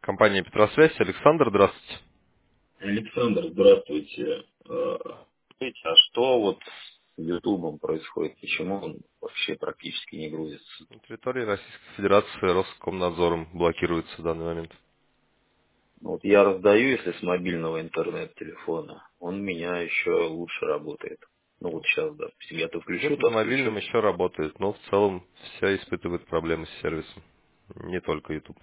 Компания Петросвязь. Александр, здравствуйте. Александр, здравствуйте. Скажите, а что вот с Ютубом происходит? Почему он вообще практически не грузится? На территории Российской Федерации Роскомнадзором блокируется в данный момент. Ну, вот я раздаю, если с мобильного интернет-телефона, он у меня еще лучше работает. Ну вот сейчас, допустим, я то включу, Где-то на то мобильном отключу. еще работает, но в целом все испытывают проблемы с сервисом. Не только YouTube.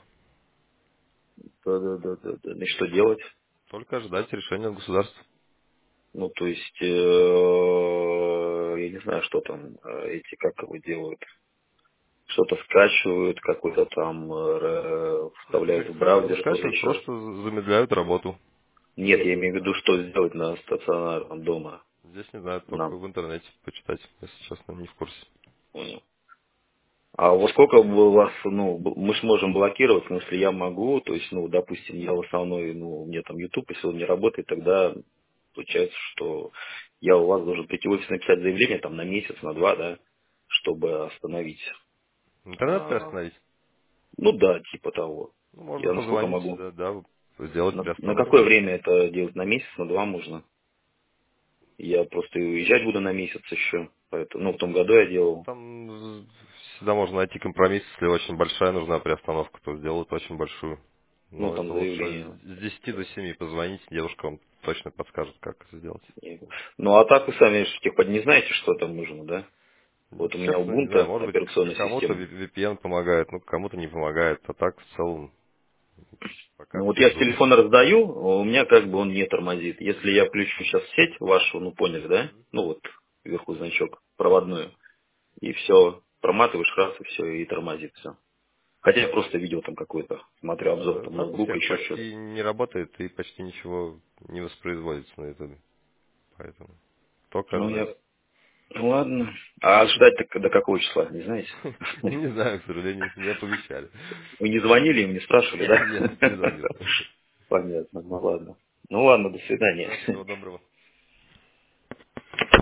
Да. И что делать? Только ожидать решения от государства. Ну, то есть, я не знаю, что там эти, как его делают. Что-то скачивают, какой-то там вставляют в Ничего не браузер, что-то скачивают, еще. просто замедляют работу. Нет, я имею в виду, что сделать на стационарном дома. Здесь не знаю, только Нам. в интернете почитать, если честно, не в курсе. Понял. А во сколько у вас, ну, мы сможем блокировать, в смысле я могу, то есть, ну, допустим, я в основной, ну, у меня там YouTube, если он не работает, тогда получается, что я у вас должен прийти в офис написать заявление там на месяц, на два, да, чтобы остановить. Интернет А, приостановить? ну да, типа того. Ну, можно Я насколько позвонить, могу. да, сделать На приостановку. какое время это делать? На месяц, на два можно? Я просто и уезжать буду на месяц еще. Поэтому, ну, в том году я Ну, делал. там всегда можно найти компромисс, если очень большая нужна приостановка, то сделают очень большую. Ну, Но там это лучше заявление. с 10 до 7 позвонить, девушка вам точно подскажет, как это сделать. Ну, а так вы сами же типа не знаете, что там нужно, да? Вот у меня Честно, не знаю, Ubuntu, может быть, операционная кому-то система. VPN помогает, ну, кому-то не помогает, а так в целом пока Ну, вот все я с грузят. телефона раздаю, а у меня как бы он не тормозит. Если я включу сейчас сеть вашу, ну, поняли, да? Ну, вот вверху значок, проводную, и все, проматываешь раз, и все, и тормозит все. Хотя я просто видел там какой-то, смотрю Да, обзор да, там да, у ноутбука, всех еще что-то. почти не работает и почти ничего не воспроизводится на YouTube, поэтому только Ну, ждать. я... Ну, ладно. А ждать-то до какого числа, не знаете? Не знаю, к сожалению, не оповещали. Вы не звонили им, не спрашивали, Нет, не да? звонил. Понятно, ну ладно. Ну ладно, до свидания. Всего доброго.